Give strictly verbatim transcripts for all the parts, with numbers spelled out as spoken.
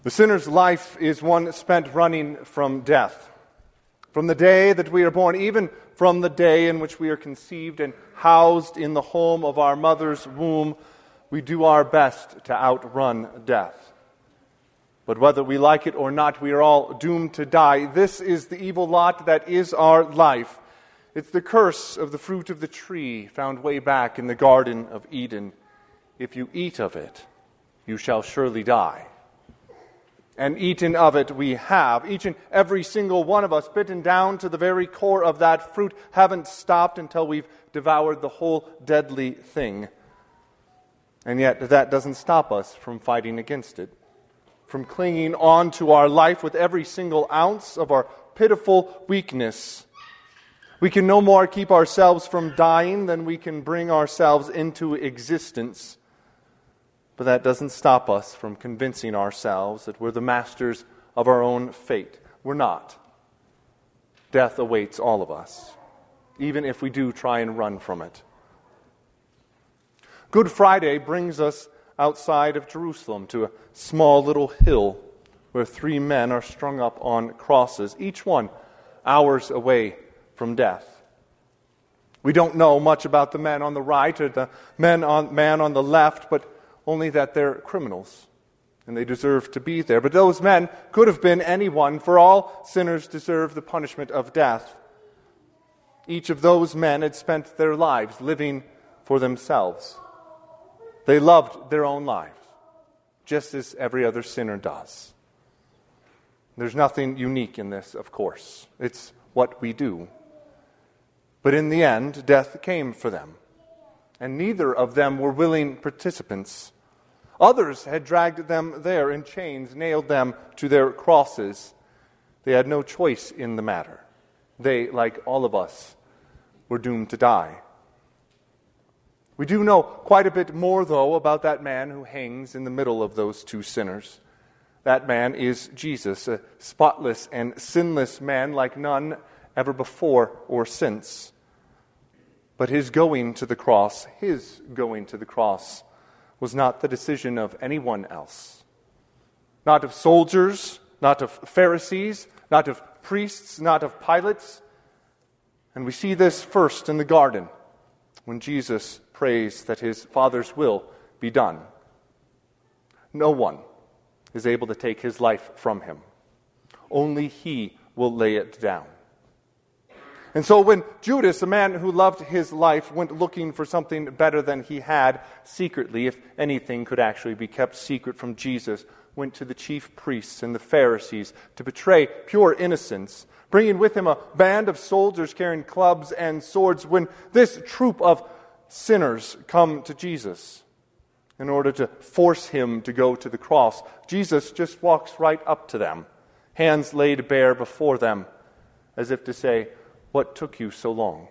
The sinner's life is one spent running from death. From the day that we are born, even from the day in which we are conceived and housed in the home of our mother's womb, we do our best to outrun death. But whether we like it or not, we are all doomed to die. This is the evil lot that is our life. It's the curse of the fruit of the tree found way back in the Garden of Eden. If you eat of it, you shall surely die. And eaten of it we have. Each and every single one of us, bitten down to the very core of that fruit, haven't stopped until we've devoured the whole deadly thing. And yet that doesn't stop us from fighting against it, from clinging on to our life with every single ounce of our pitiful weakness. We can no more keep ourselves from dying than we can bring ourselves into existence. But that doesn't stop us from convincing ourselves that we're the masters of our own fate. We're not. Death awaits all of us, even if we do try and run from it. Good Friday brings us outside of Jerusalem to a small little hill where three men are strung up on crosses, each one hours away from death. We don't know much about the men on the right or the men on, man on the left, but only that they're criminals, and they deserve to be there. But those men could have been anyone, for all sinners deserve the punishment of death. Each of those men had spent their lives living for themselves. They loved their own lives, just as every other sinner does. There's nothing unique in this, of course. It's what we do. But in the end, death came for them, and neither of them were willing participants. Others had dragged them there in chains, nailed them to their crosses. They had no choice in the matter. They, like all of us, were doomed to die. We do know quite a bit more, though, about that man who hangs in the middle of those two sinners. That man is Jesus, a spotless and sinless man like none ever before or since. But his going to the cross, his going to the cross, was not the decision of anyone else. Not of soldiers, not of Pharisees, not of priests, not of Pilates. And we see this first in the garden, when Jesus prays that his Father's will be done. No one is able to take his life from him. Only he will lay it down. And so when Judas, a man who loved his life, went looking for something better than he had, secretly, if anything could actually be kept secret from Jesus, went to the chief priests and the Pharisees to betray pure innocence, bringing with him a band of soldiers carrying clubs and swords, when this troop of sinners come to Jesus in order to force him to go to the cross, Jesus just walks right up to them, hands laid bare before them, as if to say, "What took you so long?"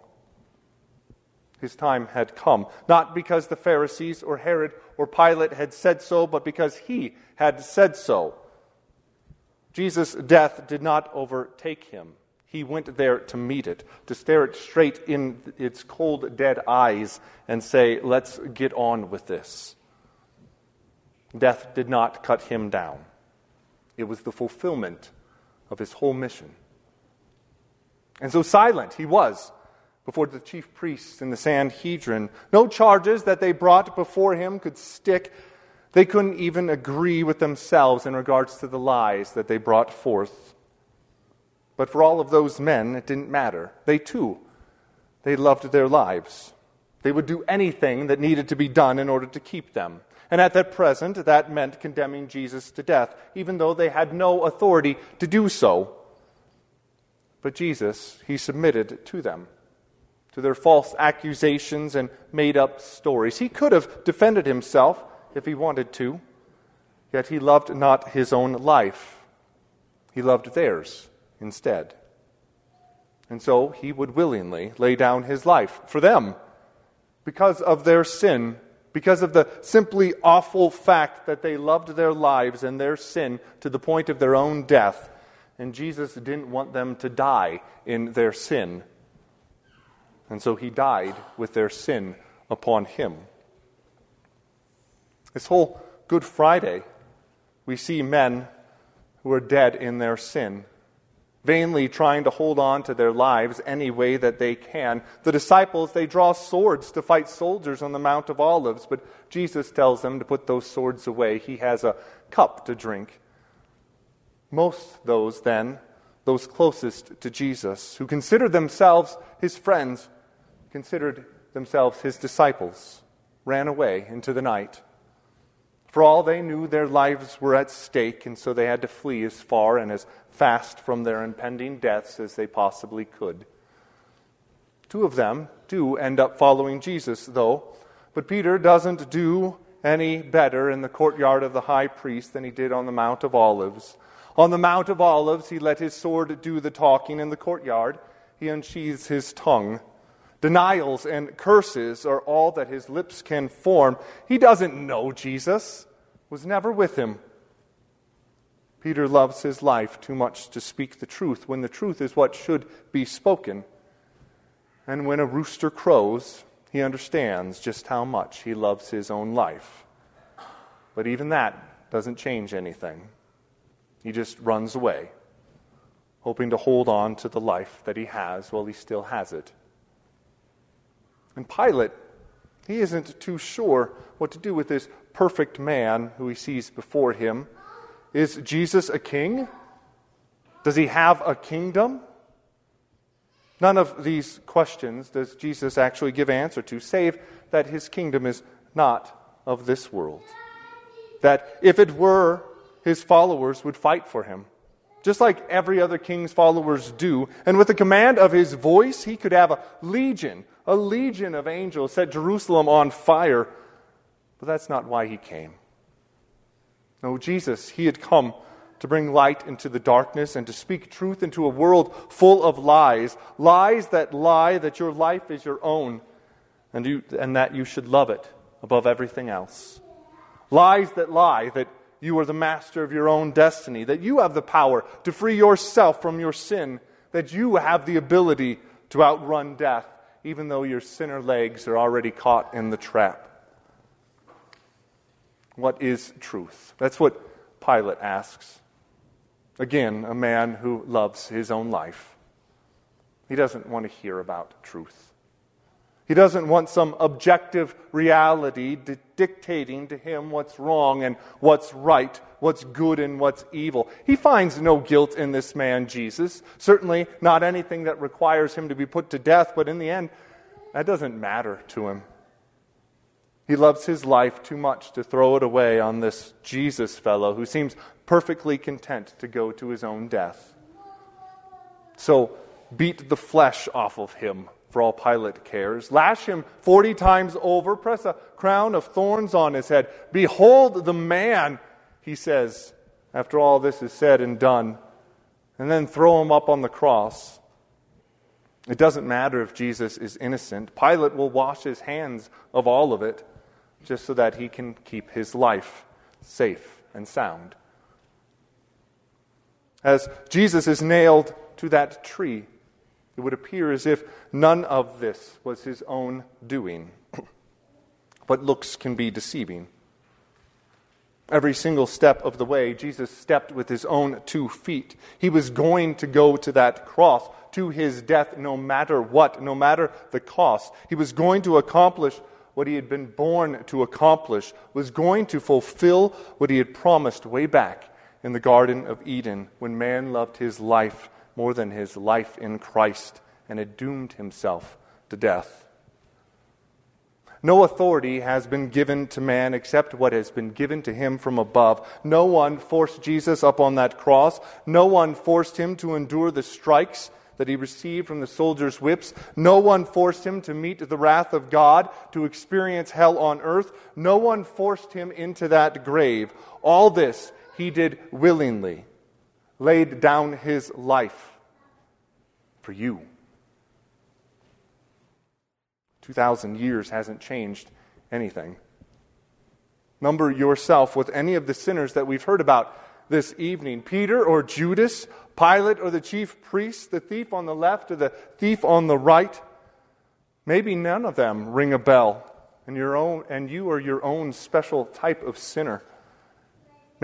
His time had come, not because the Pharisees or Herod or Pilate had said so, but because he had said so. Jesus' death did not overtake him. He went there to meet it, to stare it straight in its cold, dead eyes and say, "Let's get on with this." Death did not cut him down. It was the fulfillment of his whole mission. And so silent he was before the chief priests and the Sanhedrin. No charges that they brought before him could stick. They couldn't even agree with themselves in regards to the lies that they brought forth. But for all of those men, it didn't matter. They too, they loved their lives. They would do anything that needed to be done in order to keep them. And at that present, that meant condemning Jesus to death, even though they had no authority to do so. But Jesus, he submitted to them, to their false accusations and made-up stories. He could have defended himself if he wanted to, yet he loved not his own life. He loved theirs instead. And so he would willingly lay down his life for them because of their sin, because of the simply awful fact that they loved their lives and their sin to the point of their own death. And Jesus didn't want them to die in their sin. And so he died with their sin upon him. This whole Good Friday, we see men who are dead in their sin, vainly trying to hold on to their lives any way that they can. The disciples, they draw swords to fight soldiers on the Mount of Olives, but Jesus tells them to put those swords away. He has a cup to drink. Most those, then, those closest to Jesus, who considered themselves his friends, considered themselves his disciples, ran away into the night. For all they knew, their lives were at stake, and so they had to flee as far and as fast from their impending deaths as they possibly could. Two of them do end up following Jesus, though, but Peter doesn't do any better in the courtyard of the high priest than he did on the Mount of Olives. On the Mount of Olives, he let his sword do the talking. In the courtyard, he unsheathes his tongue. Denials and curses are all that his lips can form. He doesn't know Jesus, was never with him. Peter loves his life too much to speak the truth when the truth is what should be spoken. And when a rooster crows, he understands just how much he loves his own life. But even that doesn't change anything. He just runs away, hoping to hold on to the life that he has while he still has it. And Pilate, he isn't too sure what to do with this perfect man who he sees before him. Is Jesus a king? Does he have a kingdom? None of these questions does Jesus actually give answer to, save that his kingdom is not of this world. That if it were, his followers would fight for him, just like every other king's followers do. And with the command of his voice, he could have a legion, a legion of angels set Jerusalem on fire. But that's not why he came. No, Jesus, he had come to bring light into the darkness and to speak truth into a world full of lies. Lies that lie that your life is your own and, you, and that you should love it above everything else. Lies that lie that you are the master of your own destiny, that you have the power to free yourself from your sin, that you have the ability to outrun death, even though your sinner legs are already caught in the trap. What is truth? That's what Pilate asks. Again, a man who loves his own life. He doesn't want to hear about truth. He doesn't want some objective reality di- dictating to him what's wrong and what's right, what's good and what's evil. He finds no guilt in this man, Jesus. Certainly not anything that requires him to be put to death, but in the end, that doesn't matter to him. He loves his life too much to throw it away on this Jesus fellow who seems perfectly content to go to his own death. So beat the flesh off of him, for all Pilate cares. Lash him forty times over. Press a crown of thorns on his head. Behold the man, he says, after all this is said and done. And then throw him up on the cross. It doesn't matter if Jesus is innocent. Pilate will wash his hands of all of it, just so that he can keep his life safe and sound. As Jesus is nailed to that tree, it would appear as if none of this was his own doing. But looks can be deceiving. Every single step of the way, Jesus stepped with his own two feet. He was going to go to that cross, to his death, no matter what, no matter the cost. He was going to accomplish what he had been born to accomplish, was going to fulfill what he had promised way back in the Garden of Eden, when man loved his life more than his life in Christ and had doomed himself to death. No authority has been given to man except what has been given to him from above. No one forced Jesus up on that cross. No one forced him to endure the strikes that he received from the soldiers' whips. No one forced him to meet the wrath of God, to experience hell on earth. No one forced him into that grave. All this he did willingly, laid down his life for you. Two thousand years hasn't changed anything. Number yourself with any of the sinners that we've heard about this evening. Peter or Judas, Pilate or the chief priest, the thief on the left or the thief on the right. Maybe none of them ring a bell, and your own and you are your own special type of sinner.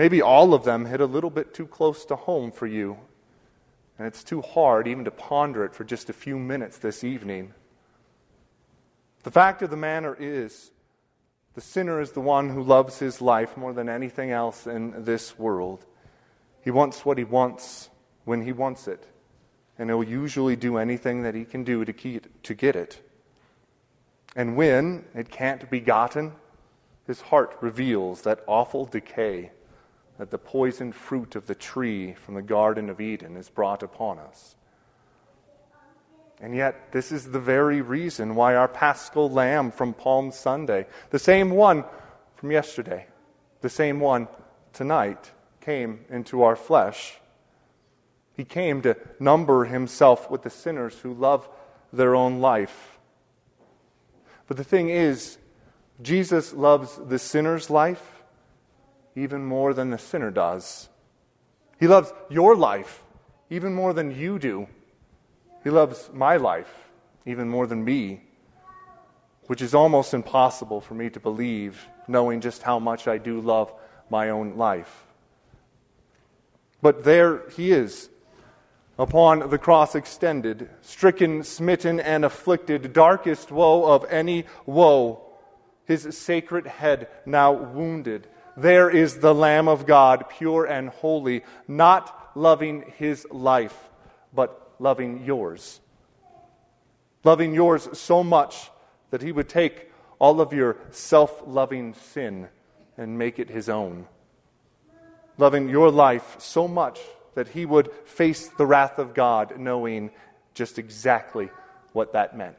Maybe all of them hit a little bit too close to home for you, and it's too hard even to ponder it for just a few minutes this evening. The fact of the matter is, the sinner is the one who loves his life more than anything else in this world. He wants what he wants when he wants it, and he'll usually do anything that he can do to keep, to get it. And when it can't be gotten, his heart reveals that awful decay that the poisoned fruit of the tree from the Garden of Eden is brought upon us. And yet, this is the very reason why our Paschal Lamb from Palm Sunday, the same one from yesterday, the same one tonight, came into our flesh. He came to number himself with the sinners who love their own life. But the thing is, Jesus loves the sinner's life even more than the sinner does. He loves your life even more than you do. He loves my life even more than me, which is almost impossible for me to believe, knowing just how much I do love my own life. But there he is, upon the cross extended, stricken, smitten, and afflicted, darkest woe of any woe, his sacred head now wounded. There is the Lamb of God, pure and holy, not loving his life, but loving yours. Loving yours so much that he would take all of your self-loving sin and make it his own. Loving your life so much that he would face the wrath of God, knowing just exactly what that meant.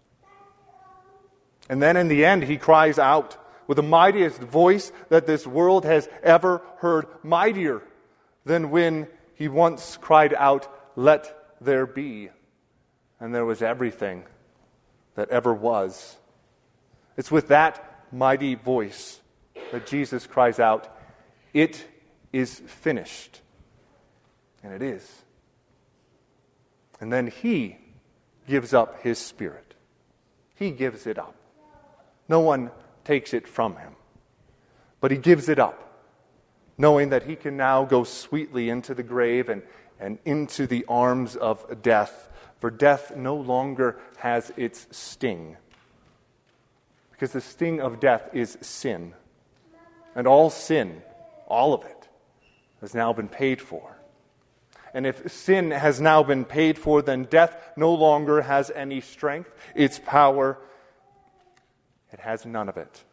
And then in the end, he cries out with the mightiest voice that this world has ever heard, mightier than when he once cried out, "Let there be." And there was everything that ever was. It's with that mighty voice that Jesus cries out, "It is finished." And it is. And then he gives up his spirit. He gives it up. No one takes it from him. But he gives it up, knowing that he can now go sweetly into the grave and, and into the arms of death. For death no longer has its sting. Because the sting of death is sin. And all sin, all of it, has now been paid for. And if sin has now been paid for, then death no longer has any strength. Its power, it has none of it.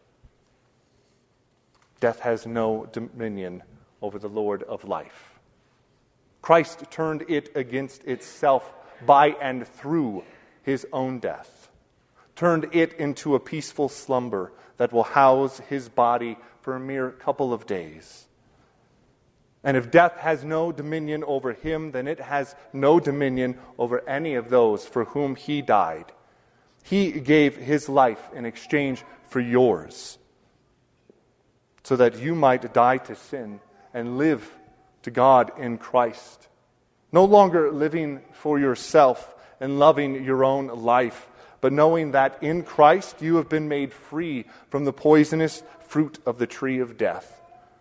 Death has no dominion over the Lord of life. Christ turned it against itself by and through his own death. Turned it into a peaceful slumber that will house his body for a mere couple of days. And if death has no dominion over him, then it has no dominion over any of those for whom he died. He gave his life in exchange for yours, so that you might die to sin and live to God in Christ. No longer living for yourself and loving your own life, but knowing that in Christ you have been made free from the poisonous fruit of the tree of death.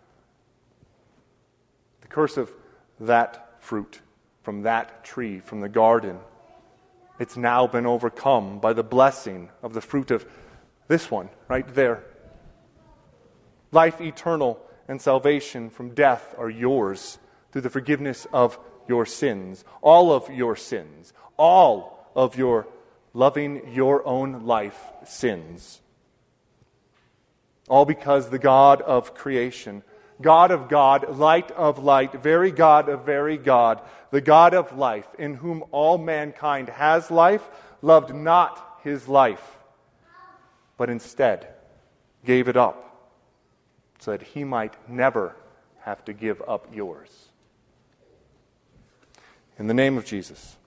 The curse of that fruit, from that tree, from the garden, it's now been overcome by the blessing of the fruit of this one, right there. Life eternal and salvation from death are yours through the forgiveness of your sins. All of your sins. All of your loving your own life sins. All because the God of creation, God of God, light of light, very God of very God, the God of life, in whom all mankind has life, loved not his life, but instead gave it up, so that he might never have to give up yours. In the name of Jesus.